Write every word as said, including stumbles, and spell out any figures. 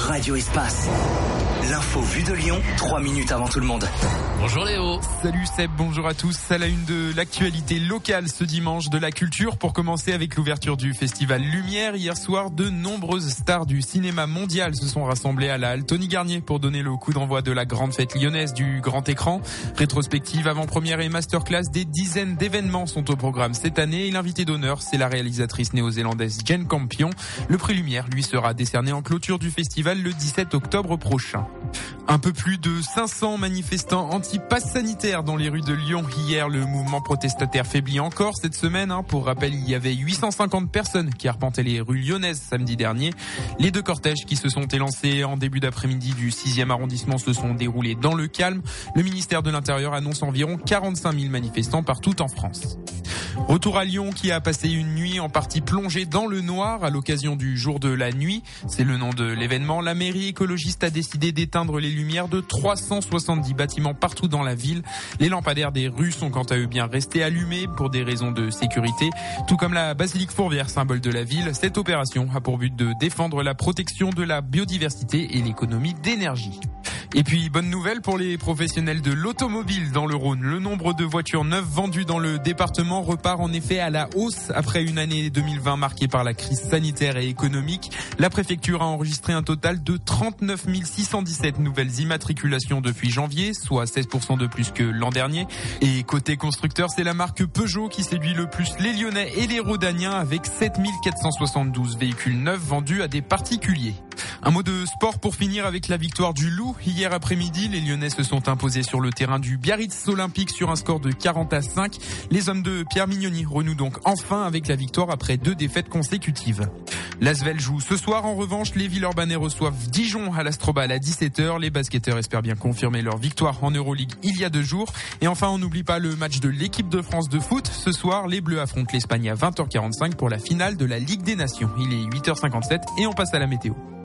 Radio Espace. L'info vue de Lyon, trois minutes avant tout le monde. Bonjour Léo. Salut Seb, bonjour à tous. À la une de l'actualité locale ce dimanche de la culture, pour commencer avec l'ouverture du festival Lumière. Hier soir, de nombreuses stars du cinéma mondial se sont rassemblées à la halle Tony Garnier pour donner le coup d'envoi de la grande fête lyonnaise du grand écran. Rétrospective, avant-première et masterclass, des dizaines d'événements sont au programme cette année. Et l'invité d'honneur, c'est la réalisatrice néo-zélandaise Jane Campion. Le prix Lumière lui sera décerné en clôture du festival le dix-sept octobre prochain. Un peu plus de cinq cents manifestants anti-pass sanitaire dans les rues de Lyon. Hier, le mouvement protestataire faiblit encore cette semaine. Pour rappel, il y avait huit cent cinquante personnes qui arpentaient les rues lyonnaises samedi dernier. Les deux cortèges qui se sont élancés en début d'après-midi du sixième arrondissement se sont déroulés dans le calme. Le ministère de l'Intérieur annonce environ quarante-cinq mille manifestants partout en France. Retour à Lyon, qui a passé une nuit en partie plongée dans le noir à l'occasion du jour de la nuit. C'est le nom de l'événement. La mairie écologiste a décidé d'éteindre les lumières de trois cent soixante-dix bâtiments partout dans la ville. Les lampadaires des rues sont quant à eux bien restés allumés pour des raisons de sécurité. Tout comme la basilique Fourvière, symbole de la ville, cette opération a pour but de défendre la protection de la biodiversité et l'économie d'énergie. Et puis, bonne nouvelle pour les professionnels de l'automobile dans le Rhône. Le nombre de voitures neuves vendues dans le département repart en effet à la hausse après une année deux mille vingt marquée par la crise sanitaire et économique. La préfecture a enregistré un total de trente-neuf mille six cent dix-sept nouvelles immatriculations depuis janvier, soit seize pour cent de plus que l'an dernier. Et côté constructeur, c'est la marque Peugeot qui séduit le plus les Lyonnais et les Rhodaniens avec sept mille quatre cent soixante-douze véhicules neufs vendus à des particuliers. Un mot de sport pour finir avec la victoire du Loup. Hier après-midi, les Lyonnais se sont imposés sur le terrain du Biarritz Olympique sur un score de quarante à cinq. Les hommes de Pierre Mignoni renouent donc enfin avec la victoire après deux défaites consécutives. L'Asvel joue ce soir. En revanche, les Villeurbanais reçoivent Dijon à l'Astrobal à dix-sept heures. Les basketteurs espèrent bien confirmer leur victoire en Euroleague il y a deux jours. Et enfin, on n'oublie pas le match de l'équipe de France de foot. Ce soir, les Bleus affrontent l'Espagne à vingt heures quarante-cinq pour la finale de la Ligue des Nations. Il est huit heures cinquante-sept et on passe à la météo.